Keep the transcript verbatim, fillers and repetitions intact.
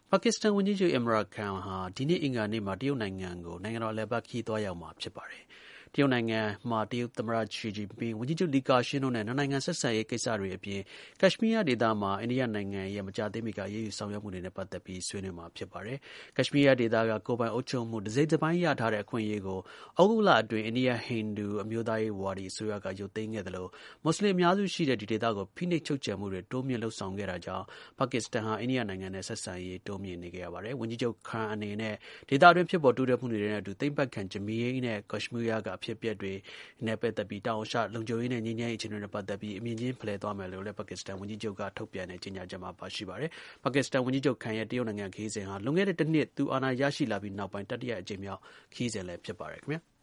ပါကစ္စတန်ဝန်ကြီးချုပ် Imran Khan ဟာ ဒီနေ့ အင်္ဂါနေ့မှာ တရုတ်နိုင်ငံကို နိုင်ငံတော် အလည်အပတ် ခရီးသွားရောက်မှာ ဖြစ်ပါတယ်။ တရုတ်နိုင်ငံမှာ တရုတ်သမ္မတ Xi Jinping ၊ ဝန်ကြီးချုပ် Li Keqiang တို့နဲ့ နှစ်နိုင်ငံ ဆက်ဆံရေး ကိစ္စတွေအပြင် ကက်ရှ်မီးယားဒေသမှာ အိန္ဒိယနိုင်ငံရဲ့ မကြာသေးမီက အရေးယူ ဆောင်ရွက်မှုတွေနဲ့ ပတ်သက်ပြီး ဆွေးနွေးမှာ ဖြစ်ပါတယ်။ ကက်ရှ်မီးယားဒေသက ကိုယ်ပိုင်အုပ်ချုပ်မှု တစ်စိတ်တစ်ပိုင်း ရထားတဲ့ အခွင့်အရေးကို သြဂုတ်လအတွင်း အိန္ဒိယ ဟိန္ဒူ အမျိုးသားရေးဝါဒီ အစိုးရက ရုပ်သိမ်းခဲ့သလို မူဆလင် အများစုရှိတဲ့ ဒီဒေသကို ဖိနှိပ်ချုပ်ချယ်မှုတွေ တိုးမြှင့် လုပ်ဆောင်ခဲ့တာကြောင့် ပါကစ္စတန်ဟာ အိန္ဒိယနိုင်ငံနဲ့ ဆက်ဆံရေး တိုးမြှင့်နေခဲ့ရပါတယ်။ ဝန်ကြီးချုပ် Khan အနေနဲ့ ဒေသတွင်း ဖြစ်ပေါ်တိုးတက်မှုတွေနဲ့အတူ သိမ်းပိုက်ခံ ကက်ရှ်မီးယားက အဖြစ်အပျက်တွေနဲ့ ပတ်သက်ပြီး တောင်အာရှ လုံခြုံရေးနဲ့ ငြိမ်းချမ်းရေး အခြေအနေတွေနဲ့ ပတ်သက်ပြီး အမြင်ချင်း ဖလှယ်သွားမယ်လို့လည်း ပါကစ္စတန် ဝန်ကြီးချုပ်က ထုတ်ပြန်တဲ့ ကြေညာချက်မှာ ပါရှိပါတယ်။ ပါကစ္စတန် ဝန်ကြီးချုပ် Khan ရဲ့ တရုတ်နိုင်ငံ ခရီးစဉ်ဟာ လွန်ခဲ့တဲ့ တစ်နှစ် သူ အာဏာ ရရှိလာပြီးနောက်ပိုင်း တတိယအကြိမ်မြောက် ခရီးစဉ်လည်း ဖြစ်ပါတယ် ခင်ဗျာ။